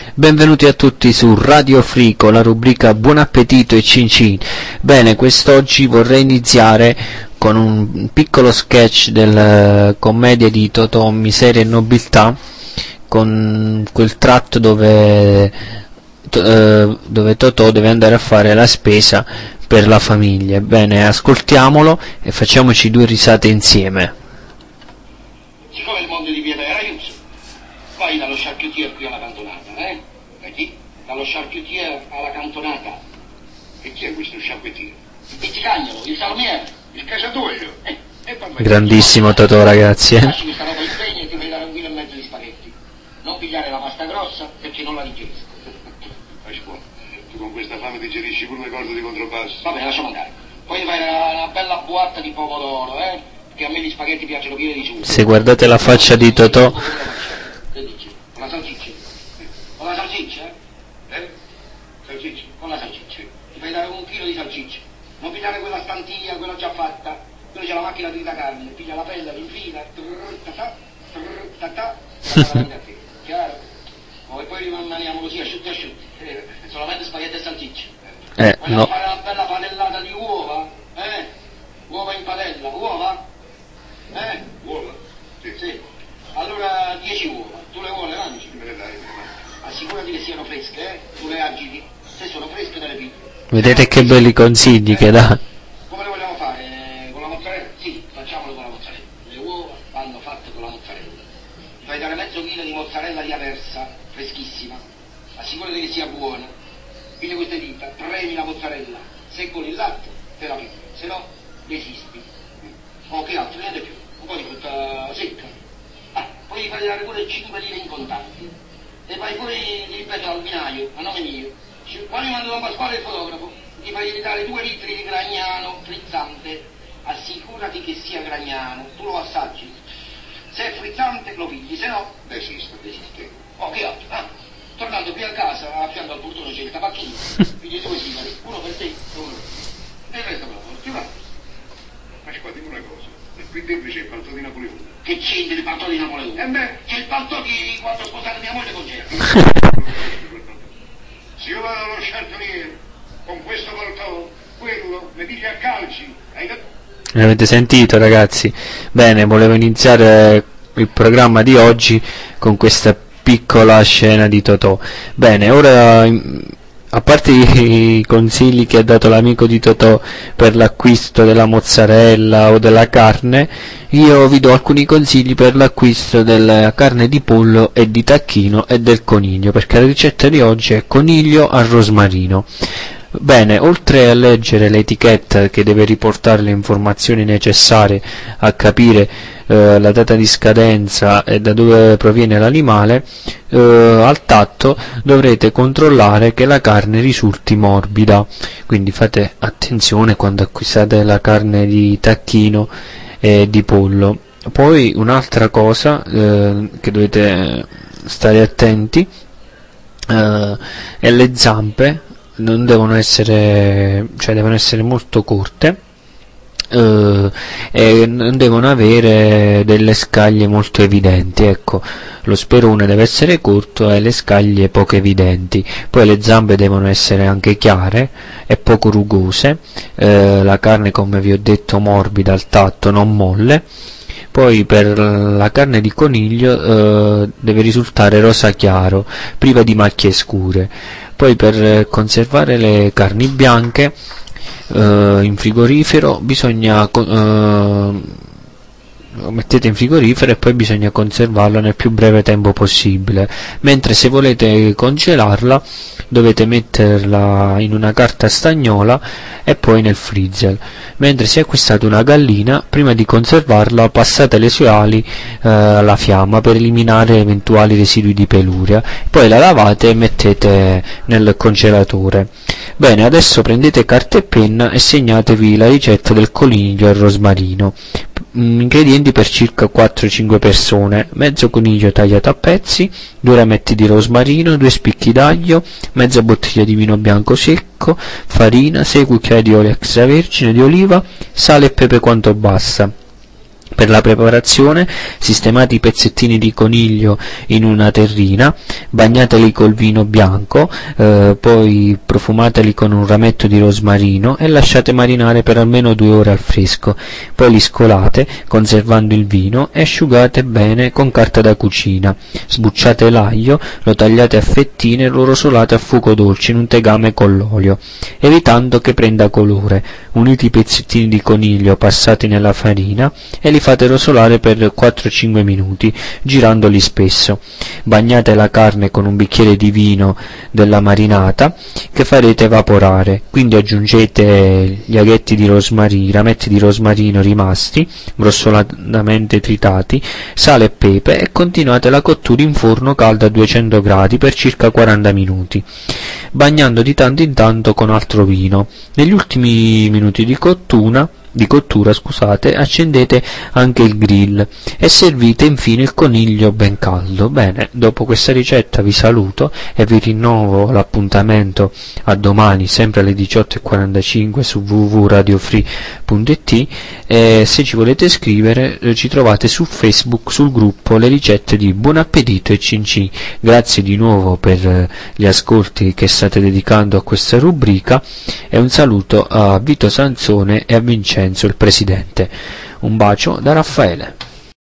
Benvenuti a tutti su Radio Free con la rubrica Buon appetito e cin cin. Bene, quest'oggi vorrei iniziare con un piccolo sketch della commedia di Totò, Miseria e Nobiltà, con quel tratto dove Totò deve andare a fare la spesa per la famiglia. Bene, ascoltiamolo e facciamoci due risate insieme. Siccome il mondo di Pietro era chiuso, vai dallo charcutier qui alla cantonata, Da chi? Dallo charcutier alla cantonata. E chi è questo charcutier? Il pizzicagnolo, il salumiere, il cacciatoio. Grandissimo Totò, ragazzi. Lasci questa roba in segno e ti fai dare 1,5 kg di spaghetti. Non pigliare la pasta grossa perché non la digerisco. Tu con questa fame digerisci pure le cose di contropasso. Vabbè, lasciamo andare. Poi fai una bella boatta di pomodoro, Che a me gli spaghetti piacciono pieni di sugo. Se guardate la faccia di Totò. Che dici? Con la salsiccia? Con la salsiccia? Salsiccia? Con la salsiccia. Ti fai dare 1 chilo di salsiccia. Non pigliare quella stantiglia, quella già fatta. Dove c'è la macchina di carne, piglia la pelle, l'infila, chiaro? E poi rimaniamo così asciutti, solamente spaghetti e salsiccia. No. Fare una bella padellata di uova, uova in padella, uova? Uova? Sì. Allora 10 uova, tu le vuole mangi? Me le dai. Assicurati che siano fresche, tu le agiti, se sono fresche te le pigli. Vedete che belli consigli che dà. Come le vogliamo fare? Con la mozzarella? Sì, facciamolo con la mozzarella. Le uova vanno fatte con la mozzarella. Fai dare mezzo chilo di mozzarella di Aversa, freschissima. Assicurati che sia buona. Pigli queste dita, premi la mozzarella. Se con il latte te la pigli, se no resisti. Che altro, niente più. Un po' di frutta secca. Poi gli fai dare pure 5 lire in contanti. E vai pure di ripeto al vinaio, a nome mio. Quando mando Don Pasquale il fotografo, gli fai evitare 2 litri di Gragnano frizzante. Assicurati che sia Gragnano, tu lo assaggi. Se è frizzante lo pigli, se no desiste. Che altro? Tornando qui a casa, a fianco al portone c'è il tabacchino, pigli 2 sigari, uno per te e uno per te. E il resto però, ti va. Ma dimmi una cosa, e qui dentro c'è il palto di Napoleone. Che c'entri il palto di Napoleone? C'è il palto di quando ho sposato mia moglie con Gerry. Se io vado allo charcutier con questo palto, quello mi piglia a calci. L'avete sentito, ragazzi? Bene, volevo iniziare il programma di oggi con questa piccola scena di Totò. Bene, ora, a parte i consigli che ha dato l'amico di Totò per l'acquisto della mozzarella o della carne, io vi do alcuni consigli per l'acquisto della carne di pollo e di tacchino e del coniglio, perché la ricetta di oggi è coniglio al rosmarino. Bene, oltre a leggere l'etichetta che deve riportare le informazioni necessarie a capire la data di scadenza e da dove proviene l'animale, al tatto dovrete controllare che la carne risulti morbida, quindi fate attenzione quando acquistate la carne di tacchino e di pollo. Poi un'altra cosa che dovete stare attenti è le zampe. Non devono essere, devono essere molto corte e non devono avere delle scaglie molto evidenti. Ecco, lo sperone deve essere corto e le scaglie poco evidenti. Poi le zampe devono essere anche chiare e poco rugose, la carne, come vi ho detto, morbida al tatto, non molle. Poi per la carne di coniglio deve risultare rosa chiaro, priva di macchie scure. Poi per conservare le carni bianche in frigorifero bisogna mettete in frigorifero e poi bisogna conservarla nel più breve tempo possibile, mentre se volete congelarla dovete metterla in una carta stagnola e poi nel freezer. Mentre se acquistate una gallina, prima di conservarla passate le sue ali alla fiamma per eliminare eventuali residui di peluria, poi la lavate e mettete nel congelatore. Bene, adesso prendete carta e penna e segnatevi la ricetta del coniglio al rosmarino. Ingredienti per circa 4-5 persone: mezzo coniglio tagliato a pezzi, 2 rametti di rosmarino, 2 spicchi d'aglio, mezza bottiglia di vino bianco secco, farina, 6 cucchiai di olio extravergine di oliva, sale e pepe quanto basta. Per la preparazione sistemate i pezzettini di coniglio in una terrina, bagnateli col vino bianco, poi profumateli con un rametto di rosmarino e lasciate marinare per almeno 2 ore al fresco, poi li scolate conservando il vino e asciugate bene con carta da cucina. Sbucciate l'aglio, lo tagliate a fettine e lo rosolate a fuoco dolce in un tegame con l'olio, evitando che prenda colore. Unite i pezzettini di coniglio passati nella farina e li fate rosolare per 4-5 minuti, girandoli spesso. Bagnate la carne con un bicchiere di vino della marinata che farete evaporare, quindi aggiungete gli aghetti di rosmarino, i rametti di rosmarino rimasti, grossolanamente tritati, sale e pepe, e continuate la cottura in forno caldo a 200 gradi per circa 40 minuti, bagnando di tanto in tanto con altro vino. Negli ultimi minuti di cottura, accendete anche il grill e servite infine il coniglio ben caldo. Bene, dopo questa ricetta vi saluto e vi rinnovo l'appuntamento a domani, sempre alle 18:45 su www.radiofree.it, e se ci volete scrivere ci trovate su Facebook sul gruppo Le Ricette di Buon Appetito e Cincin. Grazie di nuovo per gli ascolti che state dedicando a questa rubrica e un saluto a Vito Sansone e a Vincenzo il presidente. Un bacio da Raffaele.